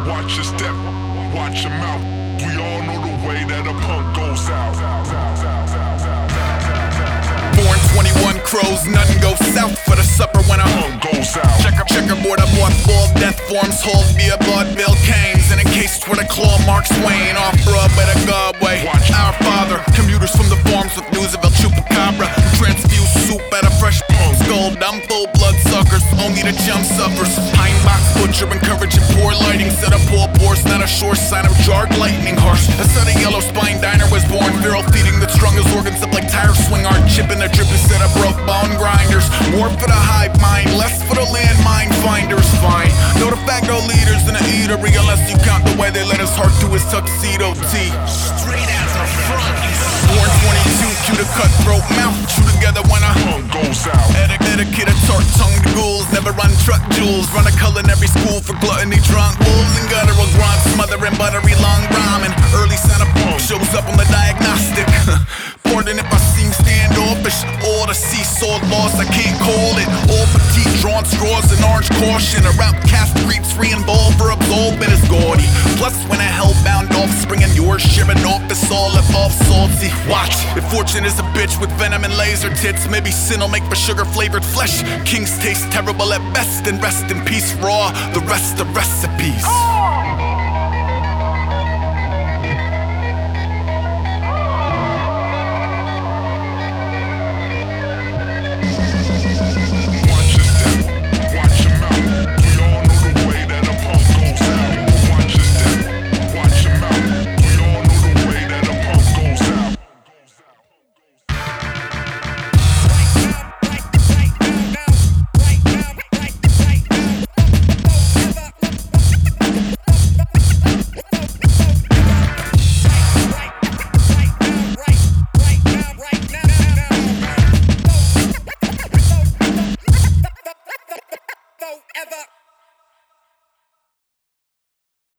Watch your step, watch your mouth. We all know the way that a punk goes out. Born 21 crows, nothing goes south for the supper when a Punk goes out. Checkerboard up on full death forms, hold via vaudeville canes, and encased with a claw mark Swain. Off Broadway to Godway. Watch. Our Father, commuters from the farms with news of El Chupacabra. Transfuse soup at a fresh skull. Dumb full blood suckers, only the chum suffers. Pine box butcher encouraging poor lighting. Set up poor ports, not a sure sign of jarred lightning. Harsh. A set of yellow spine diner was born. Feral feeding that strung his organs up like tire swing art. Chipping a drip instead of broke bone grinders. More for the hive mind, less for the landmine finders. Fine. No de facto leaders in the eatery, unless you count the way they let us heart to his tuxedo tee. Straight out the front. Born 22, cue the cutthroat mouth. Chew together when I Punk goes out. etiquette, a tart tongued ghouls. Never run truck jewels. Run a culinary school for gluttony, drunk wolves and guttural grunts. Smothering buttery long ramen. Early Santa Punk shows up on the diagnostic. Born in if I seem standoffish. All the seesaw lost, I can't call it. All petite drawn straws and orange caution. A outcast streets free and for absolving is gaudy. Plus when a hellbound offspring and yours sharing office all above salty. Watch, if fortune is a bitch with venom and laser tits, maybe sin will make for sugar flavored flesh. Kings taste terrible at best, and rest in peace raw. The rest of recipes.